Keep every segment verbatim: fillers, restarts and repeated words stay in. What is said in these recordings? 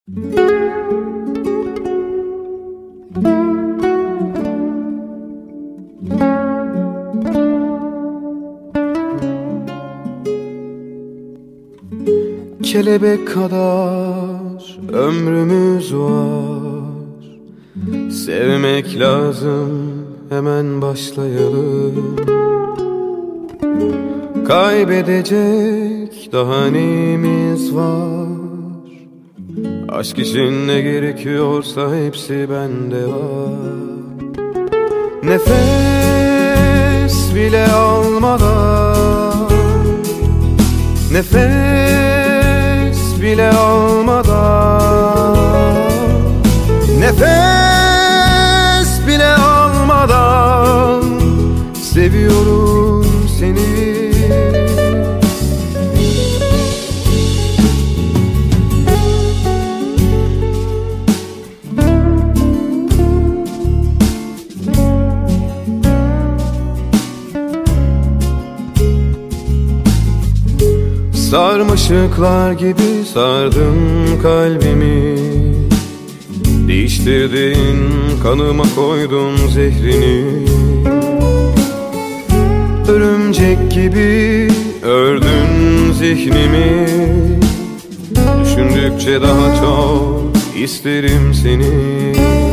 Kelebek kadar ömrümüz var, sevmek lazım, hemen başlayalım. Kaybedecek daha neyimiz var? Aşk için ne gerekiyorsa hepsi bende var. Nefes bile almadan, nefes bile almadan, nefes bile almadan seviyorum seni. Sarmaşıklar gibi sardın kalbimi, değiştirdin kanıma, koydun zehrini. Örümcek gibi ördün zihnimi, düşündükçe daha çok isterim seni.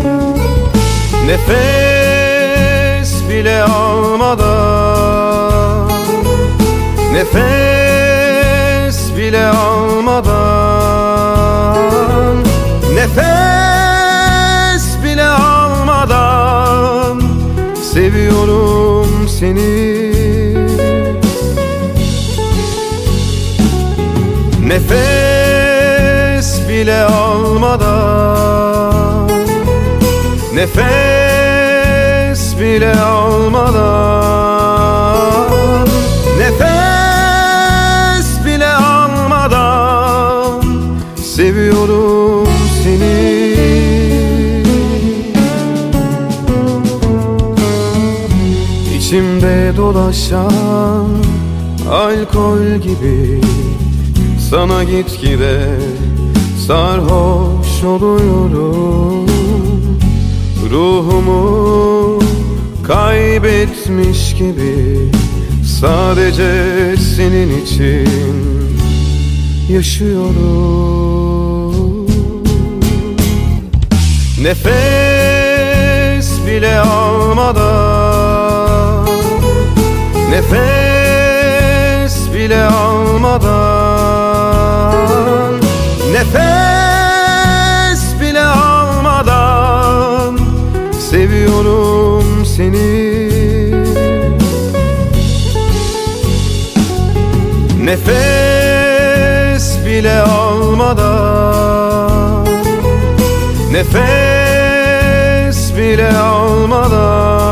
Nefes bile almadan, nefes bile almadan, nefes bile almadan seviyorum seni. Nefes bile almadan, nefes bile almadan, nefes bile almadan seviyorum seni. İçimde dolaşan alkol gibi, sana gitgide sarhoş oluyorum. Ruhumu kaybetmiş gibi sadece senin için yaşıyorum. Nefes bile almadan, nefes bile almadan, nefes bile almadan seviyorum seni. Nefes bile almadan, nefes bile almadan,